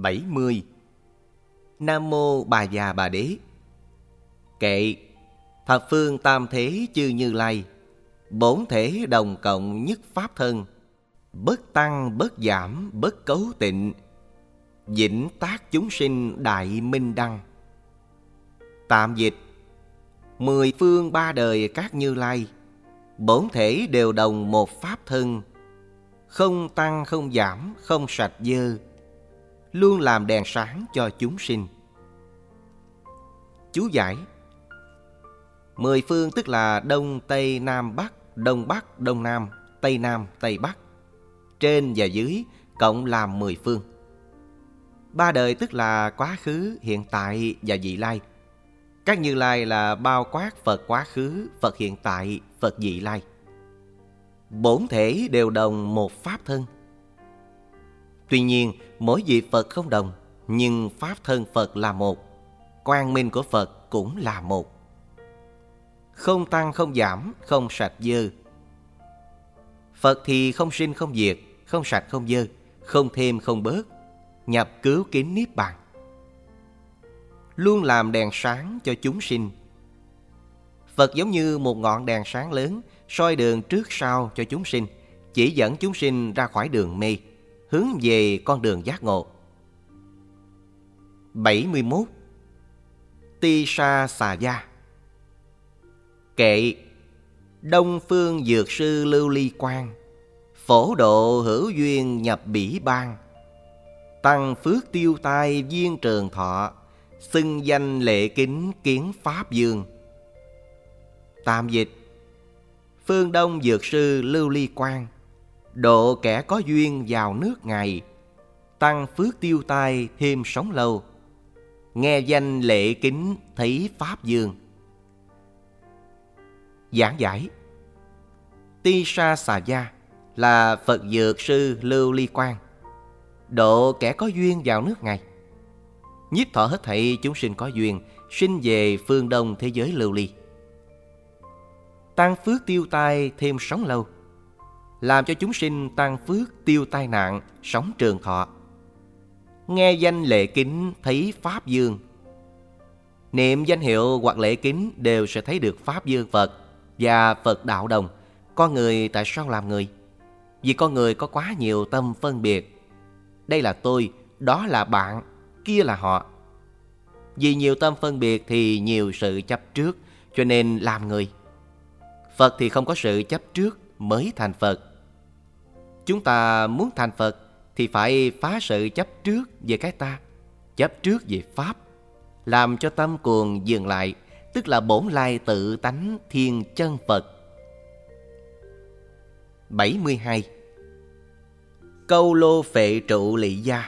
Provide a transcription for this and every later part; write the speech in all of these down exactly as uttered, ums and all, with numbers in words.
bảy mươi. Nam Mô Bà Già Bà Đế. Kệ. Thập phương tam thế chư Như Lai, bổn thể đồng cộng nhất pháp thân, bất tăng bất giảm bất cấu tịnh, vĩnh tác chúng sinh đại minh đăng. Tạm dịch: mười phương ba đời các Như Lai, bổn thể đều đồng một pháp thân, không tăng không giảm không sạch dơ, luôn làm đèn sáng cho chúng sinh. Chú giải: mười phương tức là Đông, Tây, Nam, Bắc, Đông Bắc, Đông Nam, Tây Nam, Tây Bắc, trên và dưới cộng làm mười phương. Ba đời tức là quá khứ, hiện tại và vị lai. Các Như Lai là bao quát Phật quá khứ, Phật hiện tại, Phật vị lai. Bổn thể đều đồng một pháp thân. Tuy nhiên, mỗi vị Phật không đồng, nhưng pháp thân Phật là một, quang minh của Phật cũng là một. Không tăng không giảm, không sạch dơ. Phật thì không sinh không diệt, không sạch không dơ, không thêm không bớt, nhập cứu kính niết bàn, luôn làm đèn sáng cho chúng sinh. Phật giống như một ngọn đèn sáng lớn, soi đường trước sau cho chúng sinh, chỉ dẫn chúng sinh ra khỏi đường mê, hướng về con đường giác ngộ. bảy mươi mốt. Ti Sa Xà Gia. Kệ. Đông phương dược sư Lưu Ly Quang, phổ độ hữu duyên nhập bỉ ban, tăng phước tiêu tai viên trường thọ, xưng danh lệ kính kiến pháp dương. Tạm dịch: phương Đông dược sư Lưu Ly Quang, độ kẻ có duyên vào nước Ngài, tăng phước tiêu tai thêm sống lâu, nghe danh lệ kính thấy pháp dương. Giảng giải: Ti Sa Xà Gia là Phật dược sư Lưu Ly Quang, độ kẻ có duyên vào nước Ngài, nhiếp thọ hết thảy chúng sinh có duyên, sinh về phương Đông thế giới lưu ly. Tăng phước tiêu tai thêm sống lâu, làm cho chúng sinh tăng phước tiêu tai nạn, sống trường thọ. Nghe danh lễ kính thấy pháp dương. Niệm danh hiệu hoặc lễ kính đều sẽ thấy được pháp dương Phật và Phật đạo đồng. Con người tại sao làm người? Vì con người có quá nhiều tâm phân biệt. Đây là tôi, đó là bạn, kia là họ. Vì nhiều tâm phân biệt thì nhiều sự chấp trước, cho nên làm người. Phật thì không có sự chấp trước mới thành Phật. Chúng ta muốn thành Phật thì phải phá sự chấp trước về cái ta, chấp trước về Pháp, làm cho tâm cuồng dừng lại, tức là bổn lai tự tánh thiên chân Phật. bảy mươi hai. Câu lô phệ trụ lị gia.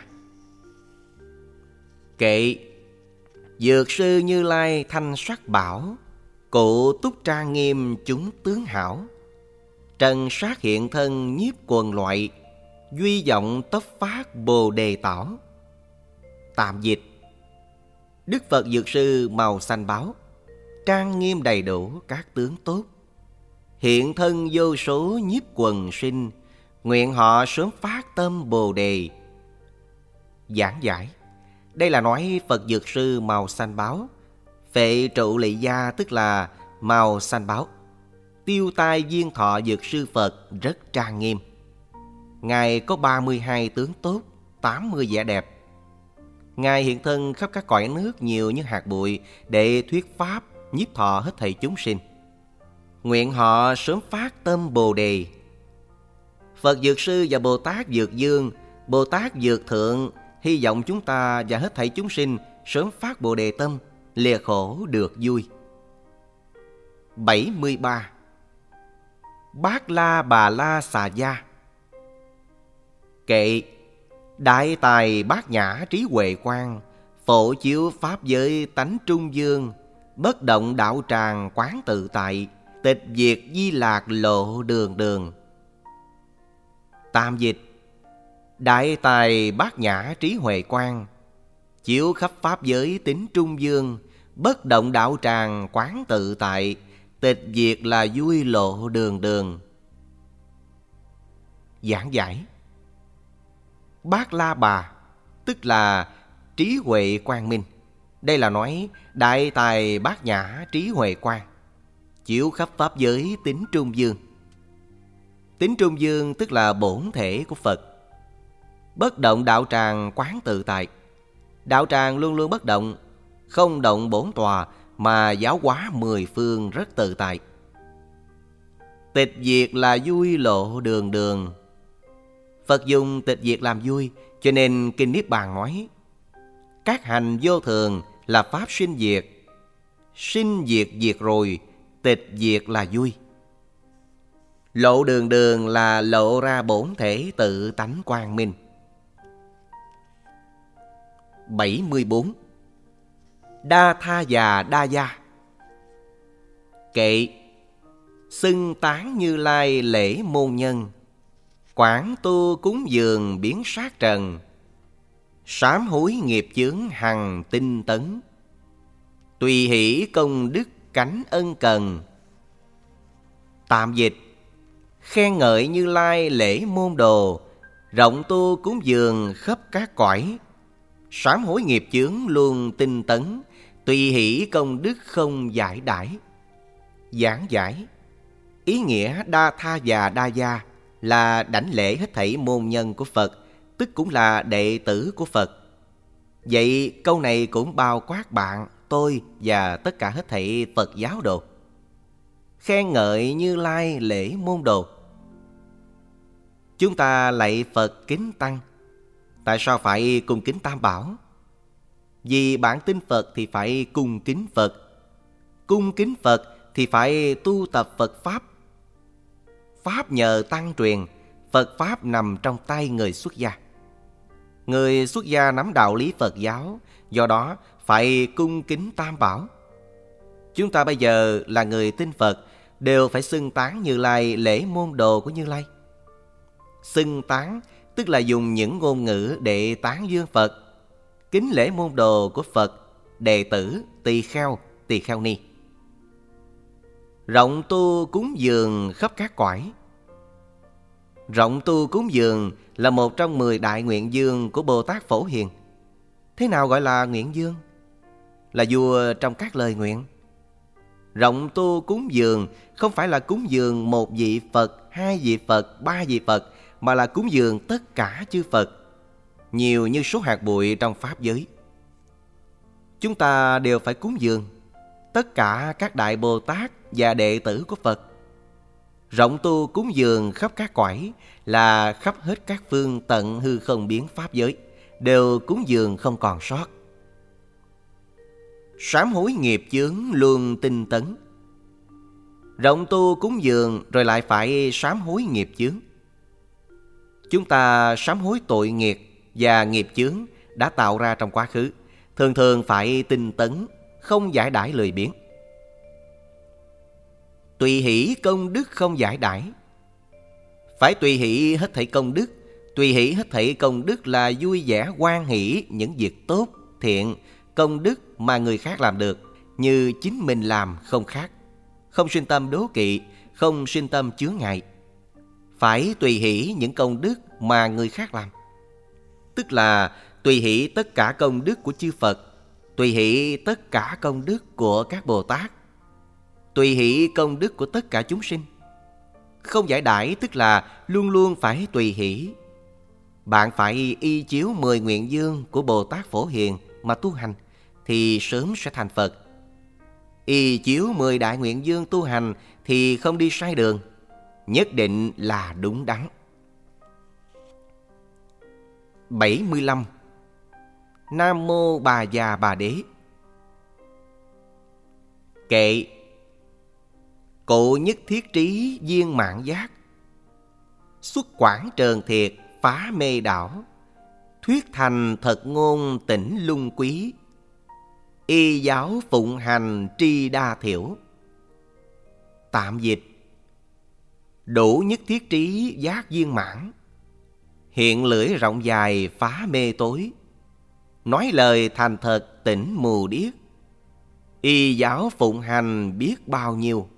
Kệ. Dược sư Như Lai thanh sắc bảo, cụ túc trang nghiêm chúng tướng hảo, trần sát hiện thân nhiếp quần loại, duy vọng tốc phát bồ đề tảo. Tạm dịch: Đức Phật dược sư màu xanh báo, trang nghiêm đầy đủ các tướng tốt, hiện thân vô số nhiếp quần sinh, nguyện họ sớm phát tâm bồ đề. Giảng giải: đây là nói Phật dược sư màu xanh báo, phệ trụ lị gia tức là màu xanh báo, tiêu tai viên thọ dược sư Phật rất trang nghiêm. Ngài có ba mươi hai tướng tốt, tám mươi vẻ đẹp. Ngài hiện thân khắp các cõi nước nhiều như hạt bụi để thuyết pháp, nhiếp thọ hết thảy chúng sinh. Nguyện họ sớm phát tâm bồ đề. Phật dược sư và Bồ Tát dược dương, Bồ Tát dược thượng hy vọng chúng ta và hết thảy chúng sinh sớm phát bồ đề tâm, lìa khổ được vui. bảy mươi ba. Bát La Bà La Xà Gia. Kệ. Đại tài bát nhã trí huệ quang, phổ chiếu pháp giới tánh trung dương, bất động đạo tràng quán tự tại, tịch diệt di lạc lộ đường đường. Tạm dịch: Đại tài bát nhã trí huệ quang, chiếu khắp pháp giới tính trung dương, bất động đạo tràng quán tự tại, tịch diệt là vui lộ đường đường. Giảng giải: Bát La Bà tức là trí huệ quang minh. Đây là nói đại tài bát nhã trí huệ quang, chiếu khắp pháp giới tín trung dương. Tín trung dương tức là bổn thể của Phật. Bất động đạo tràng quán tự tại. Đạo tràng luôn luôn bất động, không động bổn tòa, mà giáo hóa mười phương rất tự tại. Tịch diệt là vui lộ đường đường. Phật dùng tịch diệt làm vui, cho nên Kinh Niết Bàn nói các hành vô thường là pháp sinh diệt. Sinh diệt diệt rồi, tịch diệt là vui. Lộ đường đường là lộ ra bổn thể tự tánh quang minh. bảy mươi bốn. Đa tha già đa gia. Kệ. Xưng tán Như Lai lễ môn nhân, quảng tu cúng dường biến sát trần, sám hối nghiệp chướng hằng tinh tấn, tùy hỷ công đức cánh ân cần. Tạm dịch: khen ngợi Như Lai lễ môn đồ, rộng tu cúng dường khắp các cõi, sám hối nghiệp chướng luôn tinh tấn, tùy hỷ công đức không giải đãi. Giảng giải: ý nghĩa đa tha và đa gia là đảnh lễ hết thảy môn nhân của Phật, tức cũng là đệ tử của Phật. Vậy câu này cũng bao quát bạn, tôi và tất cả hết thảy Phật giáo đồ. Khen ngợi Như Lai lễ môn đồ. Chúng ta lạy Phật kính Tăng, tại sao phải cung kính Tam Bảo? Vì bản tin Phật thì phải cung kính Phật. Cung kính Phật thì phải tu tập Phật Pháp. Pháp nhờ Tăng truyền, Phật Pháp nằm trong tay người xuất gia. Người xuất gia nắm đạo lý Phật giáo, do đó phải cung kính Tam Bảo. Chúng ta bây giờ là người tin Phật, đều phải xưng tán Như Lai lễ môn đồ của Như Lai. Xưng tán tức là dùng những ngôn ngữ để tán dương Phật. Kính lễ môn đồ của Phật, đệ tử, tỳ kheo, tỳ kheo ni. Rộng tu cúng dường khắp các cõi. Rộng tu cúng dường là một trong mười đại nguyện dương của Bồ Tát Phổ Hiền. Thế nào gọi là nguyện dương? Là vua trong các lời nguyện. Rộng tu cúng dường không phải là cúng dường một vị Phật, hai vị Phật, ba vị Phật, mà là cúng dường tất cả chư Phật, nhiều như số hạt bụi trong Pháp giới. Chúng ta đều phải cúng dường tất cả các đại Bồ Tát và đệ tử của Phật. Rộng tu cúng dường khắp các cõi là khắp hết các phương tận hư không biến Pháp giới, đều cúng dường không còn sót. Sám hối nghiệp chướng luôn tinh tấn. Rộng tu cúng dường rồi lại phải sám hối nghiệp chướng. Chúng ta sám hối tội nghiệp và nghiệp chướng đã tạo ra trong quá khứ, thường thường phải tinh tấn, không giải đãi lười biếng. Tùy hỷ công đức không giải đãi. Phải tùy hỷ hết thảy công đức. Tùy hỷ hết thảy công đức là vui vẻ hoan hỷ những việc tốt, thiện, công đức mà người khác làm được, như chính mình làm không khác. Không sinh tâm đố kỵ, không sinh tâm chướng ngại. Phải tùy hỷ những công đức mà người khác làm, tức là tùy hỷ tất cả công đức của chư Phật, tùy hỷ tất cả công đức của các Bồ Tát, tùy hỷ công đức của tất cả chúng sinh. Không giải đãi tức là luôn luôn phải tùy hỷ. Bạn phải y chiếu mười nguyện dương của Bồ Tát Phổ Hiền mà tu hành, thì sớm sẽ thành Phật. Y chiếu mười đại nguyện dương tu hành thì không đi sai đường, nhất định là đúng đắn. bảy mươi lăm. Nam Mô Bà Già Bà Đế. Kệ. Cụ nhất thiết trí viên mạng giác, xuất quảng trờn thiệt phá mê đảo, thuyết thành thật ngôn tỉnh lung quý, y giáo phụng hành tri đa thiểu. Tạm dịch: đủ nhất thiết trí giác viên mãn, hiện lưỡi rộng dài phá mê tối, nói lời thành thật tỉnh mù điếc, y giáo phụng hành biết bao nhiêu.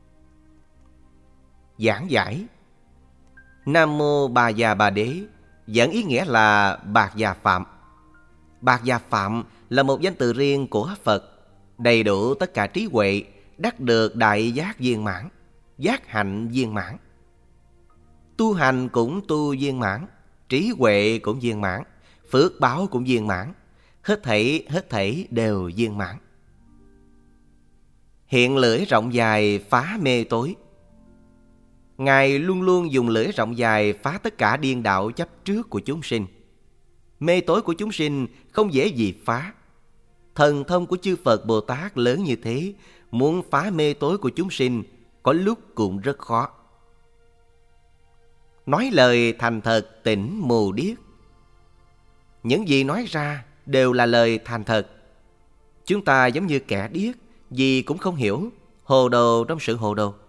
Giảng giải: Nam Mô Bà Già Bà Đế dẫn ý nghĩa là Bạc Già Phạm. Bạt Gia Phạm là một danh từ riêng của Phật, đầy đủ tất cả trí huệ, đắc được đại giác viên mãn, giác hạnh viên mãn. Tu hành cũng tu viên mãn, trí huệ cũng viên mãn, phước báo cũng viên mãn, hết thảy hết thảy đều viên mãn. Hiện lưỡi rộng dài phá mê tối. Ngài luôn luôn dùng lưỡi rộng dài phá tất cả điên đạo chấp trước của chúng sinh. Mê tối của chúng sinh không dễ gì phá. Thần thông của chư Phật Bồ Tát lớn như thế, muốn phá mê tối của chúng sinh có lúc cũng rất khó. Nói lời thành thật tỉnh mù điếc. Những gì nói ra đều là lời thành thật. Chúng ta giống như kẻ điếc, gì cũng không hiểu, hồ đồ trong sự hồ đồ.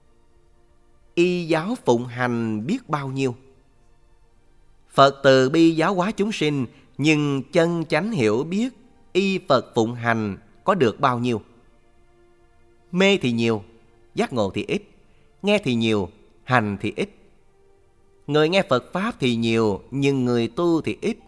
Y giáo phụng hành biết bao nhiêu. Phật từ bi giáo hóa chúng sinh, nhưng chân chánh hiểu biết y Phật phụng hành có được bao nhiêu. Mê thì nhiều, giác ngộ thì ít. Nghe thì nhiều, hành thì ít. Người nghe Phật Pháp thì nhiều, nhưng người tu thì ít.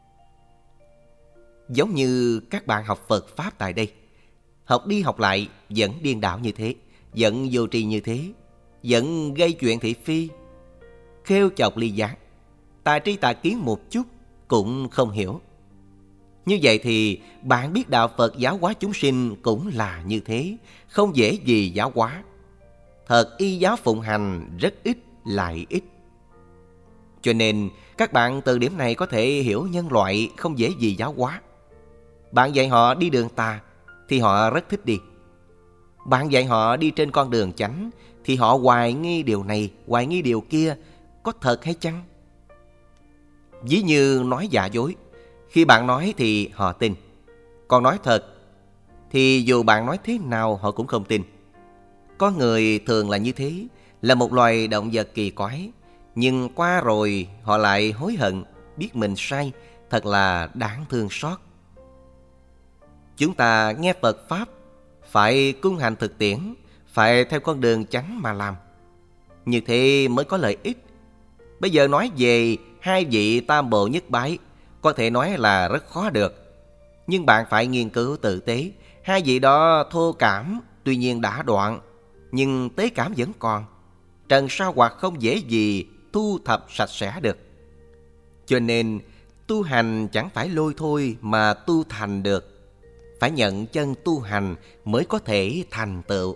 Giống như các bạn học Phật Pháp tại đây, học đi học lại vẫn điên đảo như thế, vẫn vô tri như thế, vẫn gây chuyện thị phi, khêu chọc ly gián, tà tri tà kiến một chút cũng không hiểu. Như vậy thì bạn biết đạo Phật giáo hóa chúng sinh cũng là như thế, không dễ gì giáo hóa. Thật y giáo phụng hành rất ít lại ít. Cho nên các bạn từ điểm này có thể hiểu nhân loại không dễ gì giáo hóa. Bạn dạy họ đi đường tà thì họ rất thích đi. Bạn dạy họ đi trên con đường chánh thì họ hoài nghi điều này, hoài nghi điều kia, có thật hay chăng? Ví như nói giả dối, khi bạn nói thì họ tin. Còn nói thật thì dù bạn nói thế nào họ cũng không tin. Có người thường là như thế, là một loài động vật kỳ quái, nhưng qua rồi họ lại hối hận, biết mình sai, thật là đáng thương xót. Chúng ta nghe Phật Pháp phải cung hành thực tiễn, phải theo con đường chánh mà làm. Như thế mới có lợi ích. Bây giờ nói về hai vị tam bộ nhất bái, có thể nói là rất khó được. Nhưng bạn phải nghiên cứu tử tế. Hai vị đó thô cảm, tuy nhiên đã đoạn, nhưng tế cảm vẫn còn. Trần sa hoạt không dễ gì thu thập sạch sẽ được. Cho nên tu hành chẳng phải lôi thôi mà tu thành được. Phải nhận chân tu hành mới có thể thành tựu.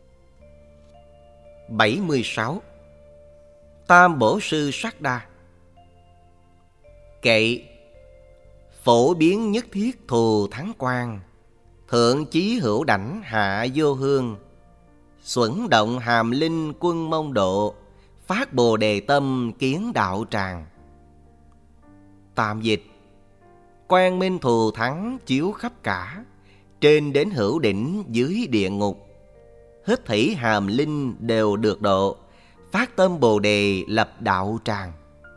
bảy mươi sáu. Tam bổ sư sát đa. Kệ: phổ biến nhất thiết thù thắng quan, thượng chí hữu đảnh hạ vô hương, xuẩn động hàm linh quân mông độ, phát bồ đề tâm kiến đạo tràng. Tạm dịch: quang minh thù thắng chiếu khắp cả, trên đến hữu đỉnh dưới địa ngục, hết thảy hàm linh đều được độ, phát tâm bồ đề lập đạo tràng.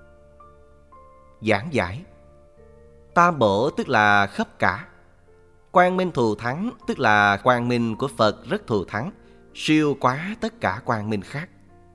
Giảng giải: tam bổ tức là khắp cả. Quang minh thù thắng tức là quang minh của Phật rất thù thắng, siêu quá tất cả quang minh khác.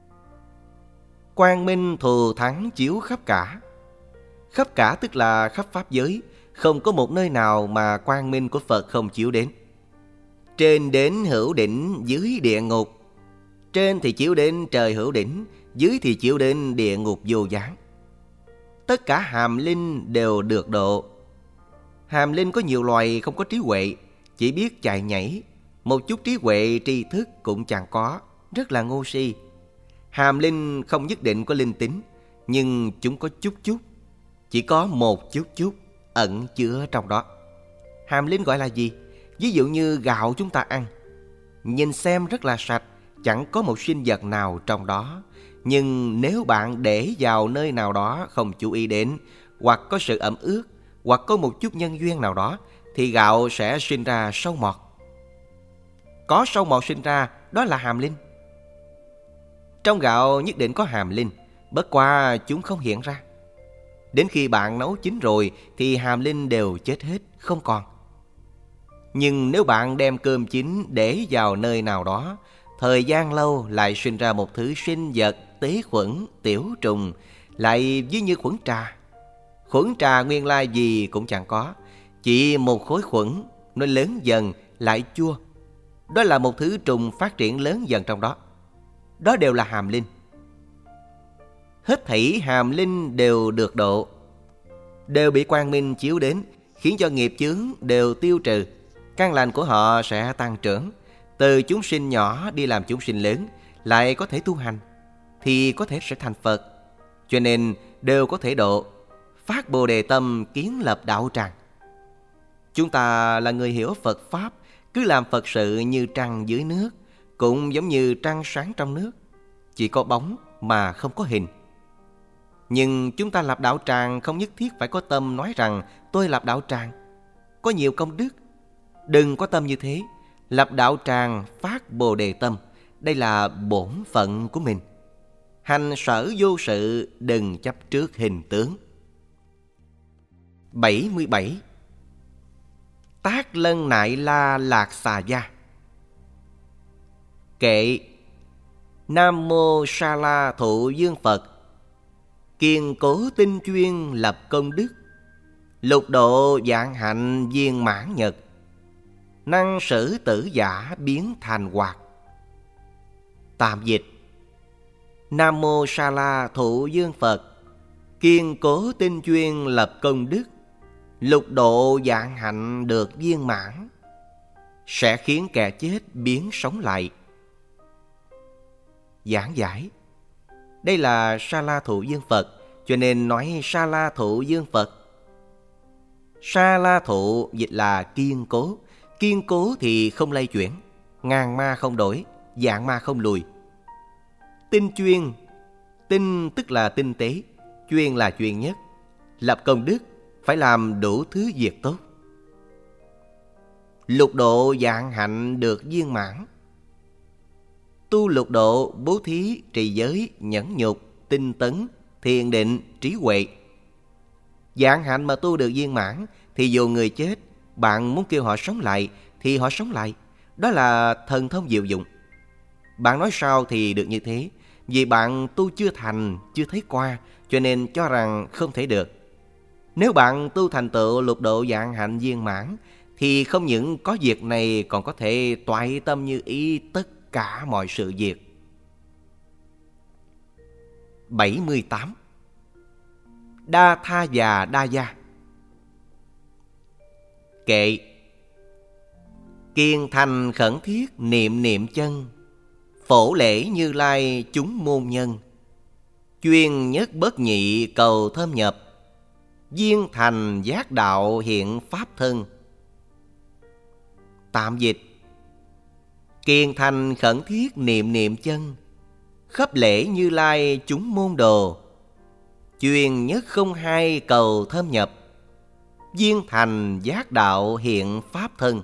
Quang minh thù thắng chiếu khắp cả. Khắp cả tức là khắp pháp giới, không có một nơi nào mà quang minh của Phật không chiếu đến. Trên đến hữu đỉnh dưới địa ngục. Trên thì chiếu đến trời hữu đỉnh, dưới thì chiếu đến địa ngục vô gián. Tất cả hàm linh đều được độ. Hàm linh có nhiều loài không có trí huệ, chỉ biết chạy nhảy, một chút trí huệ tri thức cũng chẳng có, rất là ngu si. Hàm linh không nhất định có linh tính, nhưng chúng có chút chút, chỉ có một chút chút ẩn chứa trong đó. Hàm linh gọi là gì? Ví dụ như gạo chúng ta ăn, nhìn xem rất là sạch, chẳng có một sinh vật nào trong đó. Nhưng nếu bạn để vào nơi nào đó không chú ý đến, hoặc có sự ẩm ướt, hoặc có một chút nhân duyên nào đó, thì gạo sẽ sinh ra sâu mọt. Có sâu mọt sinh ra, đó là hàm linh. Trong gạo nhất định có hàm linh, bất quá chúng không hiện ra. Đến khi bạn nấu chín rồi thì hàm linh đều chết hết, không còn. Nhưng nếu bạn đem cơm chín để vào nơi nào đó, thời gian lâu lại sinh ra một thứ sinh vật tế khuẩn, tiểu trùng, lại ví như khuẩn trà. Khuẩn trà nguyên lai gì cũng chẳng có, Chỉ một khối khuẩn, nó lớn dần lại chua. Đó là một thứ trùng phát triển lớn dần trong đó. Đó đều là hàm linh. Hết thảy hàm linh đều được độ, đều bị quang minh chiếu đến, khiến cho nghiệp chướng đều tiêu trừ. Căn lành của họ sẽ tăng trưởng. Từ chúng sinh nhỏ đi làm chúng sinh lớn, lại có thể tu hành, thì có thể sẽ thành Phật. Cho nên đều có thể độ. Phát Bồ Đề tâm kiến lập đạo tràng. Chúng ta là người hiểu Phật Pháp, cứ làm Phật sự như trăng dưới nước, cũng giống như trăng sáng trong nước, chỉ có bóng mà không có hình. Nhưng chúng ta lập đạo tràng không nhất thiết phải có tâm nói rằng tôi lập đạo tràng, có nhiều công đức. Đừng có tâm như thế. Lập đạo tràng phát Bồ Đề tâm, đây là bổn phận của mình. Hành sở vô sự, đừng chấp trước hình tướng. bảy mươi bảy. Tác lân nại la lạc xà gia. Kệ. Nam mô Sa La Thụ Dương Phật, kiên cố tinh chuyên lập công đức, lục độ vạn hạnh viên mãn nhật, năng sử tử giả biến thành hoạt. Tạm dịch. Nam mô Sa La Thụ Dương Phật, kiên cố tinh chuyên lập công đức, lục độ vạn hạnh được viên mãn, sẽ khiến kẻ chết biến sống lại. Giảng giải. Đây là Sa La Thụ Dương Phật, cho nên nói Sa La Thụ Dương Phật. Sa La Thụ dịch là kiên cố. Kiên cố thì không lay chuyển, ngàn ma không đổi, vạn ma không lùi. Tinh chuyên. Tinh tức là tinh tế, chuyên là chuyên nhất. Lập công đức phải làm đủ thứ việc tốt. Lục độ vạn hạnh được viên mãn. Tu lục độ, bố thí, trì giới, nhẫn nhục, tinh tấn, thiền định, trí huệ. Vạn hạnh mà tu được viên mãn thì dù người chết, bạn muốn kêu họ sống lại thì họ sống lại. Đó là thần thông diệu dụng. Bạn nói sao thì được như thế, vì bạn tu chưa thành, chưa thấy qua, cho nên cho rằng không thể được. Nếu bạn tu thành tựu lục độ vạn hạnh viên mãn, thì không những có việc này còn có thể toại tâm như ý tất cả mọi sự việc. bảy mươi tám. Đa tha và đa gia. Kệ. Kiên thành khẩn thiết niệm niệm chân, phổ lễ Như Lai chúng môn nhân, chuyên nhất bất nhị cầu thâm nhập, viên thành giác đạo hiện pháp thân. Tạm dịch. Kiên thành khẩn thiết niệm niệm chân, khắp lễ Như Lai chúng môn đồ, chuyên nhất không hai cầu thâm nhập, viên thành giác đạo hiện pháp thân.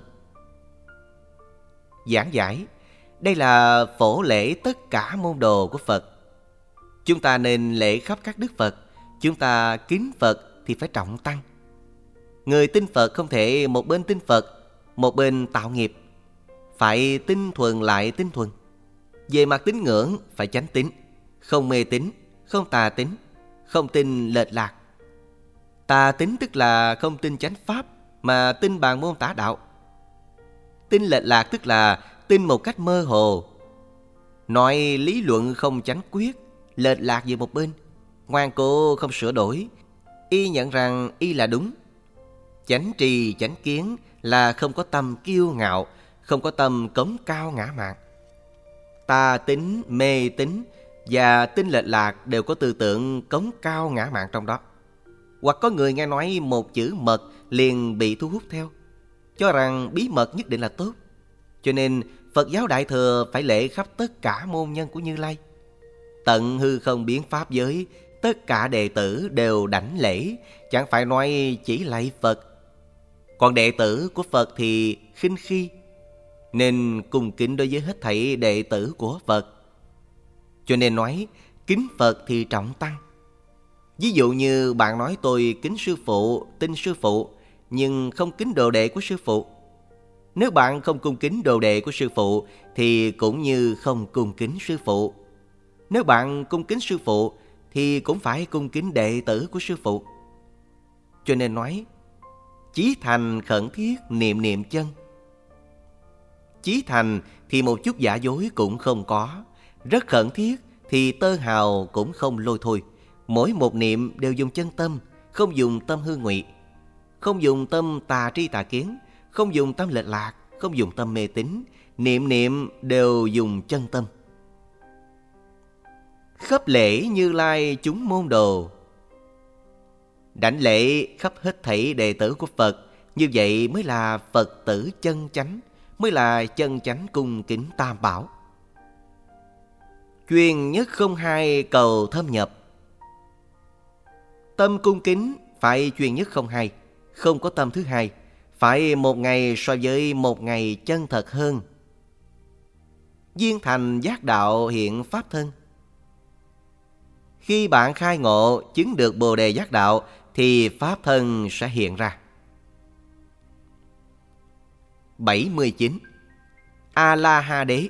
Giảng giải. Đây là phổ lễ tất cả môn đồ của Phật. Chúng ta nên lễ khắp các đức Phật. Chúng ta kính Phật thì phải trọng tăng. Người tin Phật không thể một bên tin Phật, một bên tạo nghiệp. Phải tinh thuần lại tinh thuần. Về mặt tín ngưỡng phải chánh tín, không mê tín, không tà tín, không tin lệch lạc. Tà tín tức là không tin chánh pháp, mà tin bàn môn tả đạo. Tin lệch lạc tức là tin một cách mơ hồ, nói lý luận không chánh quyết, lệch lạc về một bên, ngoan cố không sửa đổi, y nhận rằng y là đúng. Chánh trì chánh kiến là không có tâm kiêu ngạo, không có tâm cống cao ngã mạn. Tà tín, mê tín và tin lệch lạc đều có tư tưởng cống cao ngã mạn trong đó. Hoặc có người nghe nói một chữ mật liền bị thu hút theo, cho rằng bí mật nhất định là tốt. Cho nên Phật giáo Đại Thừa phải lễ khắp tất cả môn nhân của Như Lai. Tận hư không biến pháp giới, tất cả đệ tử đều đảnh lễ, chẳng phải nói chỉ lạy Phật. Còn đệ tử của Phật thì khinh khi, nên cung kính đối với hết thảy đệ tử của Phật. Cho nên nói kính Phật thì trọng tăng. Ví dụ như bạn nói tôi kính sư phụ, tin sư phụ, nhưng không kính đồ đệ của sư phụ. Nếu bạn không cung kính đồ đệ của sư phụ thì cũng như không cung kính sư phụ. Nếu bạn cung kính sư phụ thì cũng phải cung kính đệ tử của sư phụ. Cho nên nói chí thành khẩn thiết niệm niệm chân. Chí thành thì một chút giả dối cũng không có, rất khẩn thiết thì tơ hào cũng không lôi thôi. Mỗi một niệm đều dùng chân tâm, không dùng tâm hư ngụy, không dùng tâm tà tri tà kiến, không dùng tâm lệch lạc, không dùng tâm mê tín. Niệm niệm đều dùng chân tâm. Khắp lễ Như Lai chúng môn đồ. Đảnh lễ khắp hết thảy đệ tử của Phật. Như vậy mới là Phật tử chân chánh, mới là chân chánh cung kính Tam Bảo. Chuyên nhất không hai cầu thâm nhập. Tâm cung kính phải chuyên nhất không hai, không có tâm thứ hai. Phải một ngày so với một ngày chân thật hơn. Duyên thành giác đạo hiện pháp thân. Khi bạn khai ngộ chứng được Bồ Đề giác đạo thì pháp thân sẽ hiện ra. bảy mươi chín. A-la-ha đế.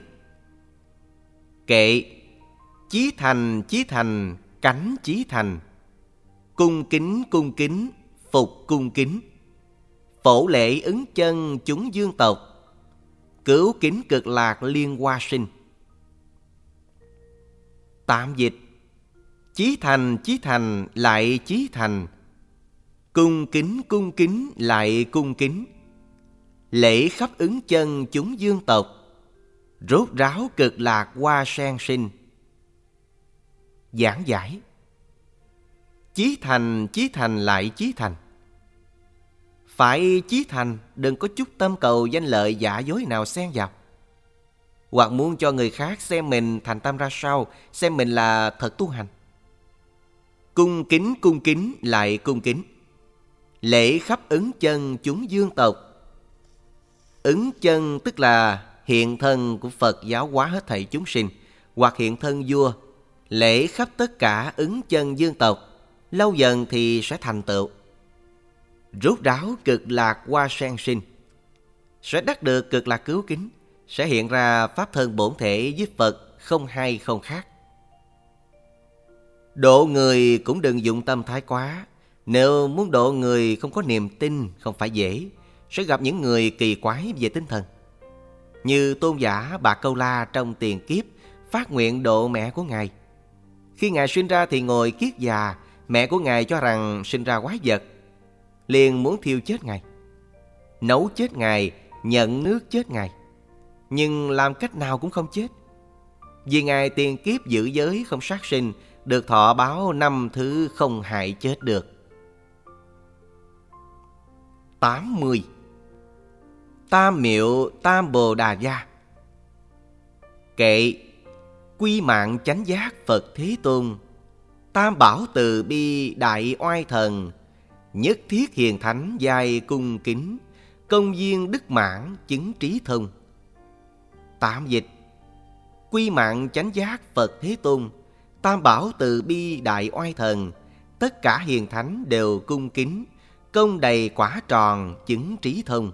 Kệ. Chí thành chí thành, cánh chí thành. Cung kính cung kính, phục cung kính. Phổ lễ ứng chân chúng dương tộc. Cứu kính cực lạc liên hoa sinh. Tạm dịch. Chí thành chí thành lại chí thành. Cung kính cung kính lại cung kính. Lễ khắp ứng chân chúng dương tộc. Rốt ráo cực lạc hoa sen sinh. Giảng giải. Chí thành chí thành lại chí thành. Phải chí thành, đừng có chút tâm cầu danh lợi giả dối nào xen vào. Hoặc muốn cho người khác xem mình thành tâm ra sao, xem mình là thật tu hành. Cung kính cung kính lại cung kính. Lễ khắp ứng chân chúng dương tộc. Ứng chân tức là hiện thân của Phật giáo hóa hết thảy chúng sinh, hoặc hiện thân vua. Lễ khắp tất cả ứng chân dương tộc, lâu dần thì sẽ thành tựu. Rốt ráo cực lạc hoa sen sinh, sẽ đắc được cực lạc cứu kính, sẽ hiện ra pháp thân bổn thể với Phật không hai không khác. Độ người cũng đừng dụng tâm thái quá. Nếu muốn độ người không có niềm tin không phải dễ, sẽ gặp những người kỳ quái về tinh thần. Như tôn giả Bà Câu La trong tiền kiếp phát nguyện độ mẹ của Ngài. Khi Ngài sinh ra thì ngồi kiết già, mẹ của Ngài cho rằng sinh ra quái vật, liền muốn thiêu chết Ngài, nấu chết Ngài, nhận nước chết Ngài. Nhưng làm cách nào cũng không chết. Vì Ngài tiền kiếp giữ giới không sát sinh, được thọ báo năm thứ không hại chết được. tám mươi. Tam miệu tam bồ đà gia. Kệ. Quy mạng chánh giác Phật Thế Tôn. Tam bảo từ bi đại oai thần. Nhất thiết hiền thánh giai cung kính. Công viên đức mãn chứng trí thông. Tạm dịch. Quy mạng chánh giác Phật Thế Tôn. Tam bảo từ bi đại oai thần. Tất cả hiền thánh đều cung kính. Công đầy quả tròn chứng trí thông.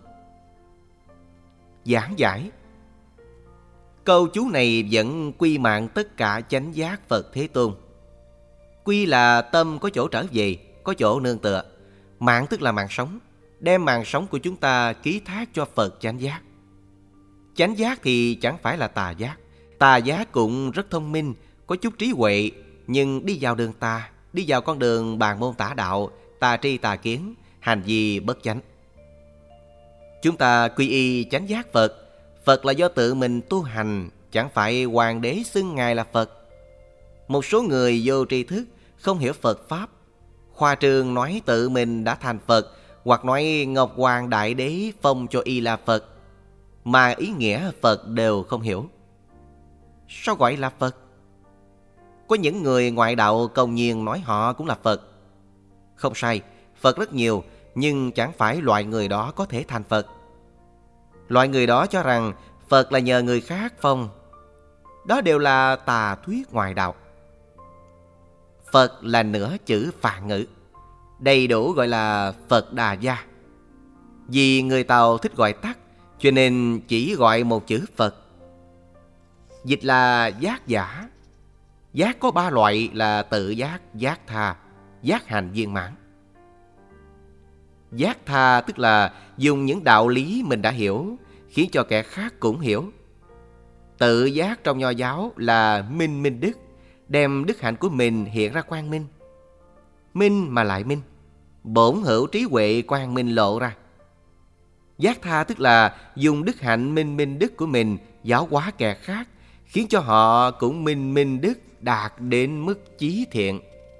Giảng giải. Câu chú này vẫn quy mạng tất cả chánh giác Phật Thế Tôn. Quy là tâm có chỗ trở về, có chỗ nương tựa. Mạng tức là mạng sống, đem mạng sống của chúng ta ký thác cho Phật chánh giác. Chánh giác thì chẳng phải là tà giác. Tà giác cũng rất thông minh, có chút trí huệ, nhưng đi vào đường tà, đi vào con đường bàn môn tả đạo, tà tri tà kiến, hành vi bất chánh. Chúng ta quy y chánh giác Phật. Phật là do tự mình tu hành, chẳng phải hoàng đế xưng Ngài là Phật. Một số người vô tri thức, không hiểu Phật Pháp, khoa trương nói tự mình đã thành Phật, hoặc nói Ngọc Hoàng Đại Đế phong cho y là Phật, mà ý nghĩa Phật đều không hiểu. Sao gọi là Phật? Có những người ngoại đạo công nhiên nói họ cũng là Phật. Không sai, Phật rất nhiều, nhưng chẳng phải loại người đó có thể thành Phật. Loại người đó cho rằng Phật là nhờ người khác phong. Đó đều là tà thuyết ngoại đạo. Phật là nửa chữ Phạn ngữ, đầy đủ gọi là Phật Đà Gia. Vì người Tàu thích gọi tắt, cho nên chỉ gọi một chữ Phật. Dịch là giác giả. Giác có ba loại là tự giác, giác tha, giác hành viên mãn. Giác tha tức là dùng những đạo lý mình đã hiểu, khiến cho kẻ khác cũng hiểu. Tự giác trong Nho giáo là minh minh đức, đem đức hạnh của mình hiện ra quang minh. Minh mà lại minh, bổn hữu trí huệ quang minh lộ ra. Giác tha tức là dùng đức hạnh minh minh đức của mình giáo hóa kẻ khác, khiến cho họ cũng minh minh đức, đạt đến mức chí thiện.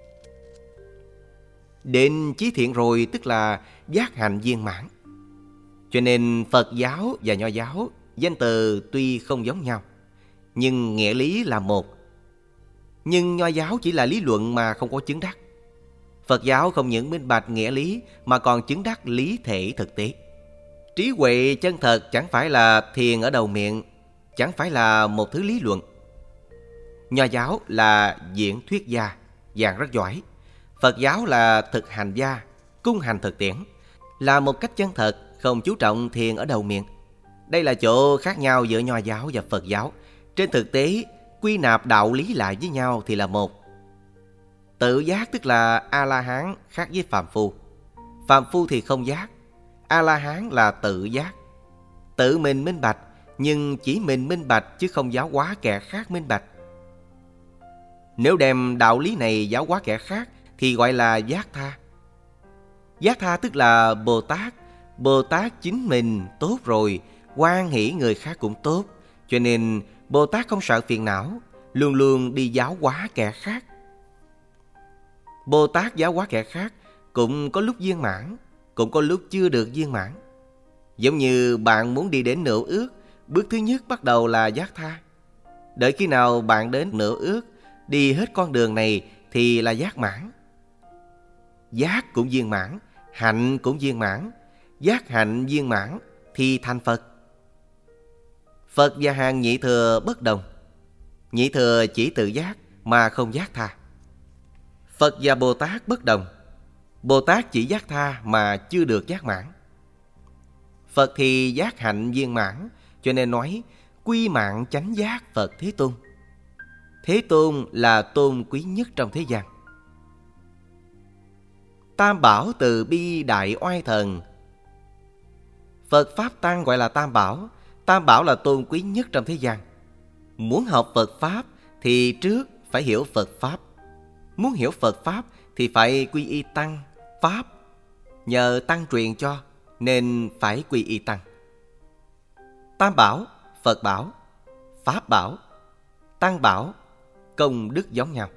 Đến chí thiện rồi tức là giác hạnh viên mãn. Cho nên Phật giáo và Nho giáo danh từ tuy không giống nhau, nhưng nghĩa lý là một. Nhưng Nho giáo chỉ là lý luận mà không có chứng đắc. Phật giáo không những minh bạch nghĩa lý mà còn chứng đắc lý thể thực tế. Trí huệ chân thật chẳng phải là thiền ở đầu miệng, chẳng phải là một thứ lý luận. Nho giáo là diễn thuyết gia, giảng rất giỏi. Phật giáo là thực hành gia, cung hành thực tiễn, là một cách chân thật, không chú trọng thiền ở đầu miệng. Đây là chỗ khác nhau giữa Nho giáo và Phật giáo. Trên thực tế, quy nạp đạo lý lại với nhau thì là một. Tự giác tức là A-la-hán khác với phàm phu. Phàm phu thì không giác, A-la-hán là tự giác. Tự mình minh bạch, nhưng chỉ mình minh bạch chứ không giáo hóa kẻ khác minh bạch. Nếu đem đạo lý này giáo hóa kẻ khác thì gọi là giác tha. Giác tha tức là Bồ Tát. Bồ Tát chính mình tốt rồi, hoan hỷ người khác cũng tốt. Cho nên Bồ Tát không sợ phiền não, luôn luôn đi giáo hóa kẻ khác. Bồ Tát giáo hóa kẻ khác cũng có lúc viên mãn, cũng có lúc chưa được viên mãn. Giống như bạn muốn đi đến nửa ước, bước thứ nhất bắt đầu là giác tha. Đợi khi nào bạn đến nửa ước, đi hết con đường này thì là giác mãn. Giác cũng viên mãn, hạnh cũng viên mãn. Giác hạnh viên mãn thì thành Phật. Phật và hàng nhị thừa bất đồng. Nhị thừa chỉ tự giác mà không giác tha. Phật và Bồ Tát bất đồng. Bồ Tát chỉ giác tha mà chưa được giác mãn. Phật thì giác hạnh viên mãn, cho nên nói quy mạng chánh giác Phật Thế Tôn. Thế Tôn là tôn quý nhất trong thế gian. Tam bảo từ bi đại oai thần. Phật Pháp Tăng gọi là Tam bảo. Tam bảo là tôn quý nhất trong thế gian. Muốn học Phật Pháp thì trước phải hiểu Phật Pháp. Muốn hiểu Phật Pháp thì phải quy y Tăng, Pháp. Nhờ Tăng truyền cho nên phải quy y Tăng. Tam bảo, Phật bảo, Pháp bảo, Tăng bảo, công đức giống nhau,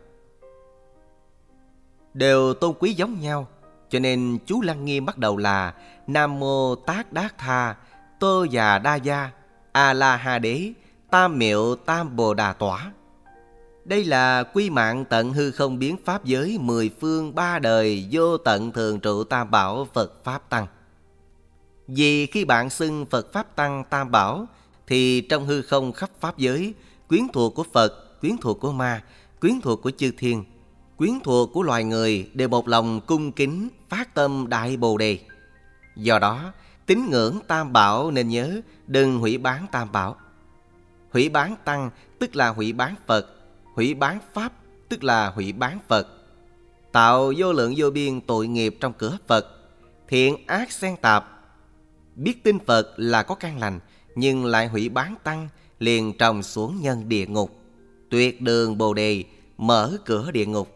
đều tôn quý giống nhau. Cho nên chú Lăng Nghiêm bắt đầu là Nam Mô Tát Đát Tha Tô Già Đa Gia A La Ha Đế Tam Miệu Tam Bồ Đà Tỏa. Đây là quy mạng tận hư không biến pháp giới mười phương ba đời vô tận thường trụ Tam Bảo Phật Pháp Tăng. Vì khi bạn xưng Phật Pháp Tăng Tam Bảo thì trong hư không khắp pháp giới, quyến thuộc của Phật, quyến thuộc của ma, quyến thuộc của chư thiên, quyến thuộc của loài người đều một lòng cung kính phát tâm Đại Bồ Đề. Do đó, tín ngưỡng Tam Bảo nên nhớ đừng hủy bán Tam Bảo. Hủy bán Tăng tức là hủy bán Phật, hủy bán Pháp tức là hủy bán Phật. Tạo vô lượng vô biên tội nghiệp trong cửa Phật, thiện ác xen tạp. Biết tin Phật là có căn lành, nhưng lại hủy bán Tăng, liền trồng xuống nhân địa ngục. Tuyệt đường Bồ Đề, mở cửa địa ngục.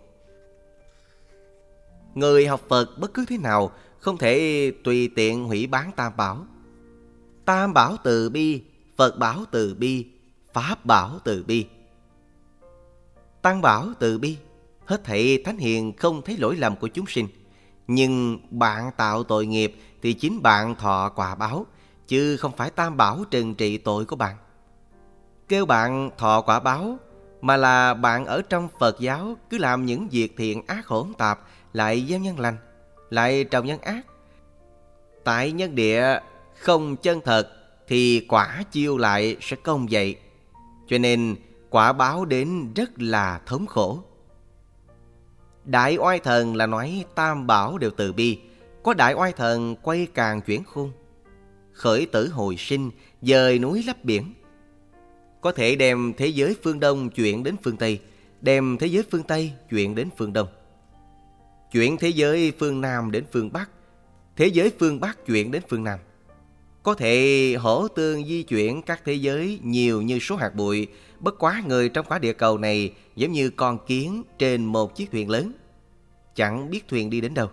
Người học Phật bất cứ thế nào không thể tùy tiện hủy bán Tam Bảo. Tam Bảo từ bi, Phật bảo từ bi, Pháp bảo từ bi, Tăng bảo từ bi. Hết thảy thánh hiền không thấy lỗi lầm của chúng sinh. Nhưng bạn tạo tội nghiệp thì chính bạn thọ quả báo, chứ không phải Tam Bảo trừng trị tội của bạn. Kêu bạn thọ quả báo mà là bạn ở trong Phật giáo cứ làm những việc thiện ác hỗn tạp, lại gieo nhân lành, lại trồng nhân ác. Tại nhân địa không chân thật thì quả chiêu lại sẽ công vậy. Cho nên quả báo đến rất là thống khổ. Đại oai thần là nói Tam Bảo đều từ bi. Có đại oai thần quay càng chuyển khôn, khởi tử hồi sinh, dời núi lấp biển. Có thể đem thế giới phương Đông chuyển đến phương Tây, đem thế giới phương Tây chuyển đến phương Đông, chuyển thế giới phương Nam đến phương Bắc, thế giới phương Bắc chuyển đến phương Nam. Có thể hỗ tương di chuyển các thế giới nhiều như số hạt bụi. Bất quá người trong quả địa cầu này giống như con kiến trên một chiếc thuyền lớn, chẳng biết thuyền đi đến đâu.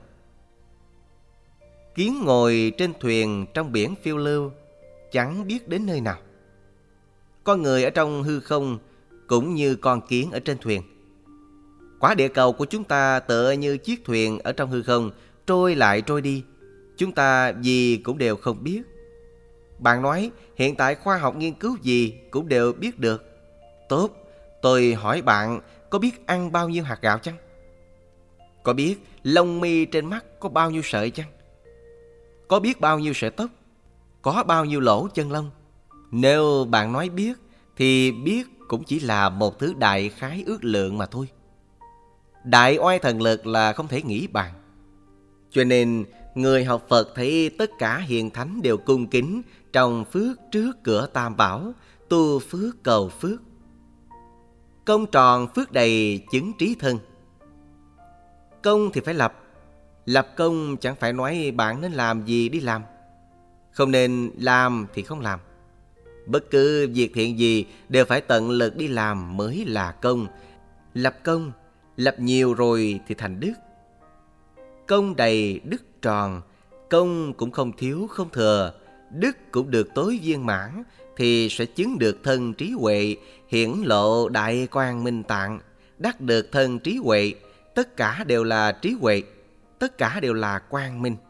Kiến ngồi trên thuyền trong biển phiêu lưu, chẳng biết đến nơi nào. Con người ở trong hư không cũng như con kiến ở trên thuyền. Quả địa cầu của chúng ta tựa như chiếc thuyền ở trong hư không, trôi lại trôi đi. Chúng ta gì cũng đều không biết. Bạn nói hiện tại khoa học nghiên cứu gì cũng đều biết được. Tốt, tôi hỏi bạn, có biết ăn bao nhiêu hạt gạo chăng? Có biết lông mi trên mắt có bao nhiêu sợi chăng? Có biết bao nhiêu sợi tóc? Có bao nhiêu lỗ chân lông? Nếu bạn nói biết, thì biết cũng chỉ là một thứ đại khái ước lượng mà thôi. Đại oai thần lực là không thể nghĩ bàn. Cho nên người học Phật thấy tất cả hiền thánh đều cung kính trong phước trước cửa Tam Bảo, tu phước cầu phước. Công tròn phước đầy chứng trí thân. Công thì phải lập. Lập công chẳng phải nói bạn nên làm gì đi làm. Không nên làm thì không làm. Bất cứ việc thiện gì đều phải tận lực đi làm mới là công. Lập công, lập nhiều rồi thì thành đức. Công đầy đức tròn, công cũng không thiếu không thừa, đức cũng được tối viên mãn, thì sẽ chứng được thân trí huệ, hiển lộ đại quang minh tạng, đắc được thân trí huệ. Tất cả đều là trí huệ, tất cả đều là quang minh.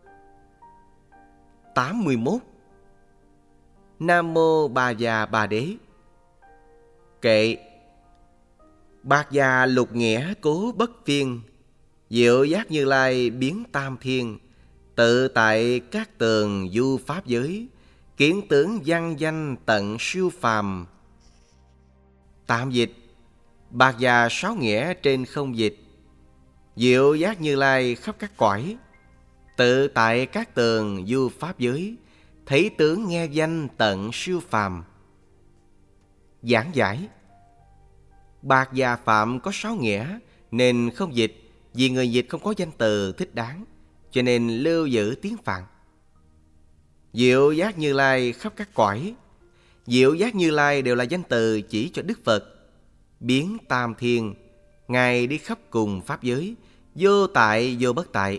tám mươi mốt. Nam Mô Bà Già Bà Đế. Kệ. Bạc già lục nghĩa cố bất phiên, diệu giác Như Lai biến tam thiên, tự tại các tường du pháp giới, kiến tướng văn danh tận siêu phàm. Tạm dịch. Bạc già sáu nghĩa trên không dịch. Diệu giác Như Lai khắp các cõi, tự tại các tường du pháp giới, thấy tướng nghe danh tận siêu phàm. Giảng giải. Bạc già phạm có sáu nghĩa nên không dịch, vì người dịch không có danh từ thích đáng, cho nên lưu giữ tiếng Phạn. Diệu giác Như Lai khắp các cõi. Diệu giác Như Lai đều là danh từ chỉ cho Đức Phật. Biến tam thiên, Ngài đi khắp cùng pháp giới, vô tại vô bất tại.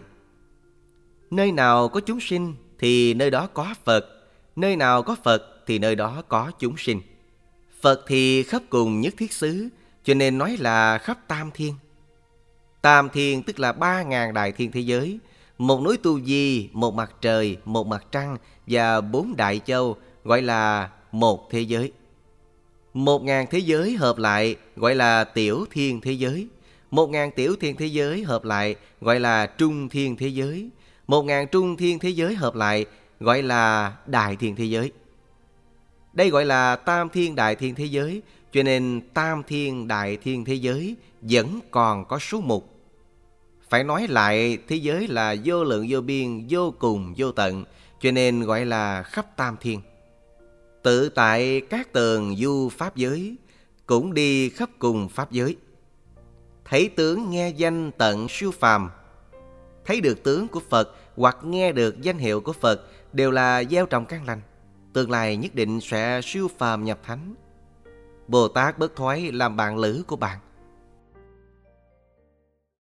Nơi nào có chúng sinh thì nơi đó có Phật, nơi nào có Phật thì nơi đó có chúng sinh. Phật thì khắp cùng nhất thiết xứ, cho nên nói là khắp tam thiên. Tam thiên tức là ba ngàn đại thiên thế giới, một núi Tu Di, một mặt trời, một mặt trăng và bốn đại châu gọi là một thế giới. Một ngàn thế giới hợp lại gọi là tiểu thiên thế giới. Một ngàn tiểu thiên thế giới hợp lại gọi là trung thiên thế giới. Một ngàn trung thiên thế giới hợp lại gọi là đại thiên thế giới. Đây gọi là tam thiên đại thiên thế giới, cho nên tam thiên đại thiên thế giới vẫn còn có số mục. Phải nói lại thế giới là vô lượng vô biên, vô cùng vô tận, cho nên gọi là khắp tam thiên. Tự tại các tường du pháp giới, cũng đi khắp cùng pháp giới. Thấy tướng nghe danh tận siêu phàm. Thấy được tướng của Phật hoặc nghe được danh hiệu của Phật đều là gieo trồng căn lành, tương lai nhất định sẽ siêu phàm nhập thánh. Bồ Tát bất thoái làm bạn lữ của bạn.